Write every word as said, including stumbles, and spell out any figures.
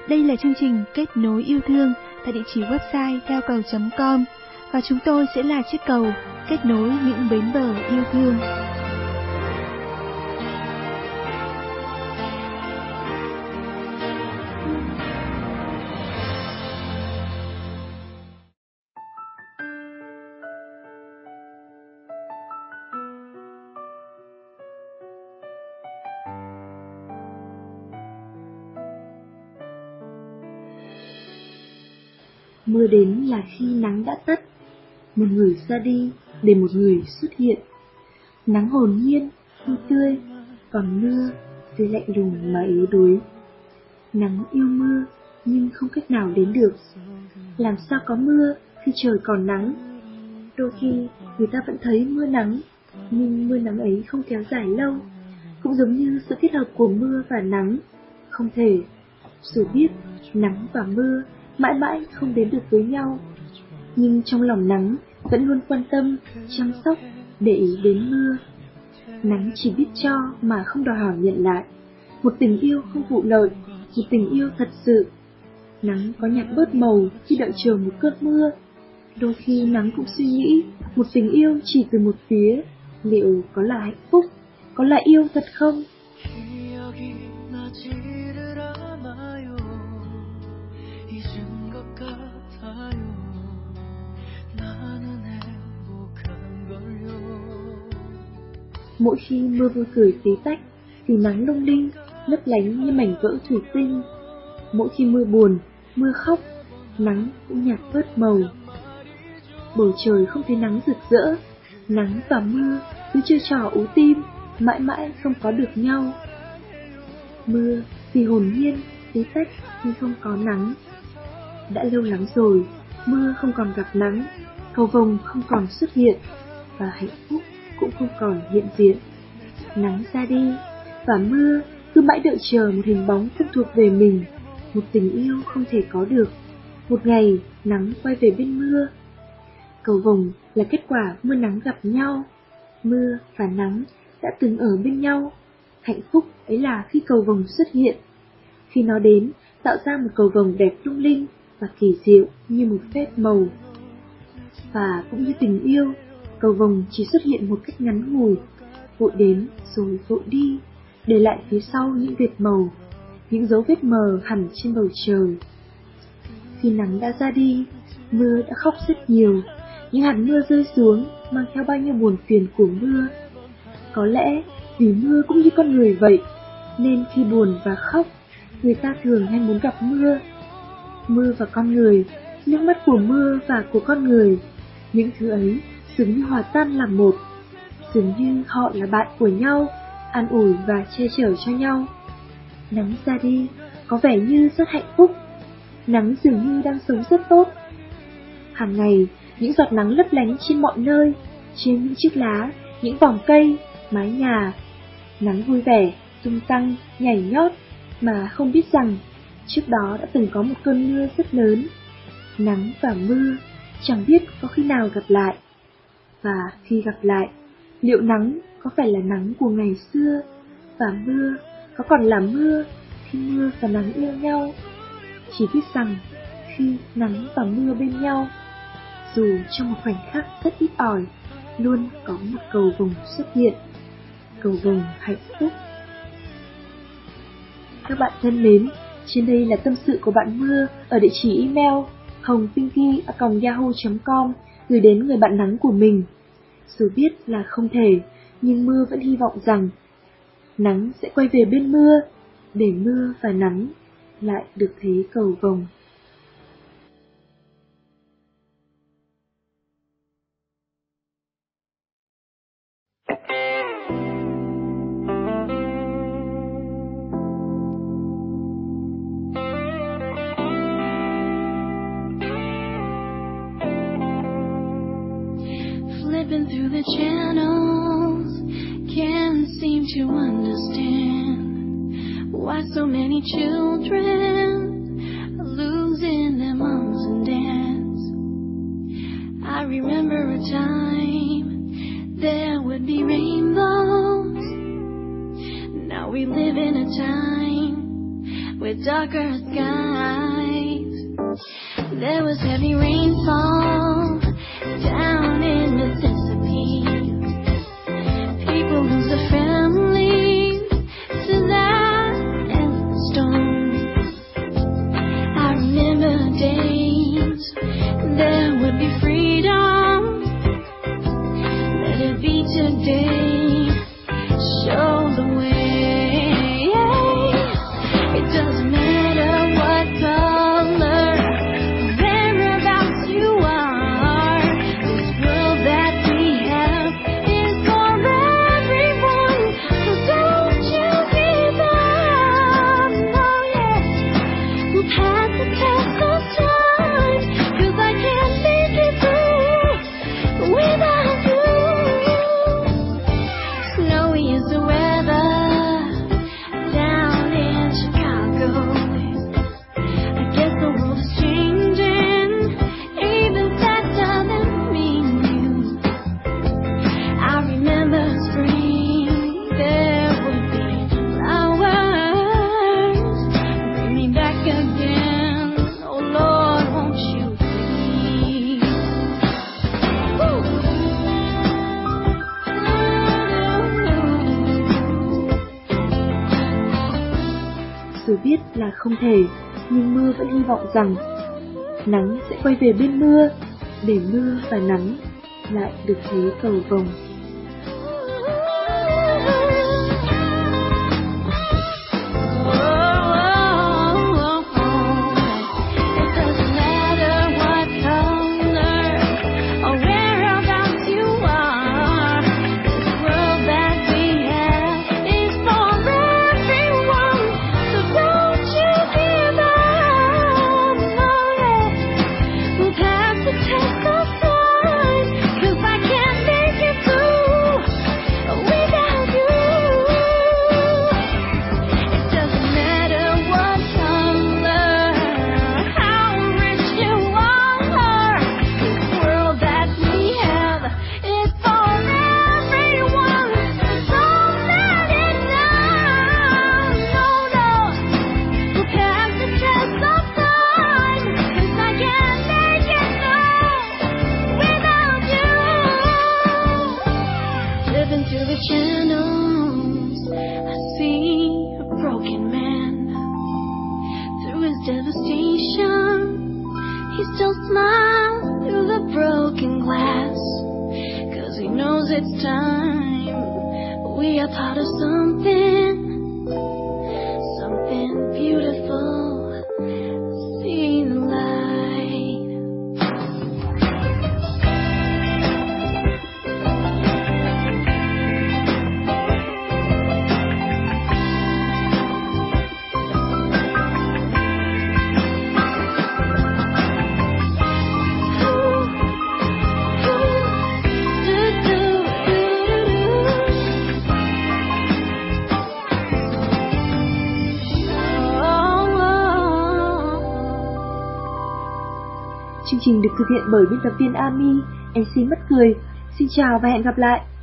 Đây là chương trình Kết nối yêu thương tại địa chỉ website theo cầu chấm com và chúng tôi sẽ là chiếc cầu kết nối những bến bờ yêu thương. Mưa đến là khi nắng đã tắt, một người ra đi để một người xuất hiện. Nắng hồn nhiên, vui tươi, còn mưa thì lạnh lùng mà yếu đuối. Nắng yêu mưa nhưng không cách nào đến được. Làm sao có mưa khi trời còn nắng? Đôi khi người ta vẫn thấy mưa nắng, nhưng mưa nắng ấy không kéo dài lâu. Cũng giống như sự kết hợp của mưa và nắng, không thể. Dù biết nắng và mưa mãi mãi không đến được với nhau, nhưng trong lòng nắng vẫn luôn quan tâm, chăm sóc, để ý đến mưa. Nắng chỉ biết cho mà không đòi hỏi nhận lại. Một tình yêu không vụ lợi, một tình yêu thật sự. Nắng có nhạt bớt màu khi đợi chờ một cơn mưa. Đôi khi nắng cũng suy nghĩ, một tình yêu chỉ từ một phía, liệu có là hạnh phúc, có là yêu thật không? Mỗi khi mưa vui cười tí tách thì nắng lung linh, lấp lánh như mảnh vỡ thủy tinh. Mỗi khi mưa buồn, mưa khóc, nắng cũng nhạt bớt màu. Bầu trời không thấy nắng rực rỡ, nắng và mưa cứ chơi trò ú tim, mãi mãi không có được nhau. Mưa thì hồn nhiên, tí tách nhưng không có nắng. Đã lâu lắm rồi, mưa không còn gặp nắng, cầu vồng không còn xuất hiện, và hạnh phúc cũng không còn hiện diện. Nắng ra đi, và mưa cứ mãi đợi chờ một hình bóng không thuộc về mình, một tình yêu không thể có được. Một ngày, nắng quay về bên mưa. Cầu vồng là kết quả mưa nắng gặp nhau. Mưa và nắng đã từng ở bên nhau. Hạnh phúc ấy là khi cầu vồng xuất hiện. Khi nó đến, tạo ra một cầu vồng đẹp lung linh và kỳ diệu như một phép màu. Và cũng như tình yêu, cầu vồng chỉ xuất hiện một cách ngắn ngủi, vội đến rồi vội đi, để lại phía sau những vệt màu, những dấu vết mờ hẳn trên bầu trời. Khi nắng đã ra đi, mưa đã khóc rất nhiều. Những hạt mưa rơi xuống mang theo bao nhiêu buồn phiền của mưa. Có lẽ vì mưa cũng như con người vậy, nên khi buồn và khóc, người ta thường hay muốn gặp mưa. Mưa và con người, nước mắt của mưa và của con người, những thứ ấy dường như hòa tan làm một. Dường như họ là bạn của nhau, an ủi và che chở cho nhau. Nắng ra đi, có vẻ như rất hạnh phúc. Nắng dường như đang sống rất tốt. Hàng ngày, những giọt nắng lấp lánh trên mọi nơi, trên những chiếc lá, những vòng cây, mái nhà. Nắng vui vẻ, tung tăng, nhảy nhót, mà không biết rằng trước đó đã từng có một cơn mưa rất lớn. Nắng và mưa chẳng biết có khi nào gặp lại. Và khi gặp lại, liệu nắng có phải là nắng của ngày xưa, và mưa có còn là mưa khi mưa và nắng yêu nhau? Chỉ biết rằng khi nắng và mưa bên nhau, dù trong một khoảnh khắc rất ít ỏi, luôn có một cầu vồng xuất hiện, cầu vồng hạnh phúc. Các bạn thân mến, trên đây là tâm sự của bạn Mưa ở địa chỉ email hongpinky a còng yahoo chấm com gửi đến người bạn nắng của mình. Dù biết là không thể, nhưng Mưa vẫn hy vọng rằng nắng sẽ quay về bên mưa, để mưa và nắng lại được thấy cầu vồng. Flipping through the channels, can't seem to understand why so many children are losing their moms and dads. I remember a time there would be rainbows. Now we live in a time with darker skies. There was heavy rainfall down in Mississippi. People lose their families to that endless storm. I remember days there would be freedom. Let it be today. Show the way. It doesn't matter what color or whereabouts you are. This world that we have is for everyone. So don't you give up. Oh yeah, we'll pass the test of time. 'Cause I can't make it through without you. Snowy is the weather down in Chicago. I guess the world is changing, even if that doesn't mean you. I remember spring, there would be flowers. Bring me back again, oh Lord, won't you please? Woo! Dù biết là không thể, nhưng mưa vẫn hy vọng rằng nắng sẽ quay về bên mưa, để mưa và nắng lại được thế cầu vồng. It doesn't matter what color or whereabouts you are. This world that we have is for everyone. So don't you give up. Oh yeah, we'll pass the test of time. 'Cause I can't make it through without you. It doesn't matter what color, how rich you are. This world that we have is for everyone. So don't let it down. No, no. We'll pass the test of time. 'Cause I can't make it through without you. Living through the channels, I see a broken man. Through his devastation, he still smiles through the broken glass. 'Cause he knows it's time. We are part of something, something beautiful. See the light. Chương trình được thực hiện bởi biên tập viên Ami, em xê Mất Cười. Xin chào và hẹn gặp lại.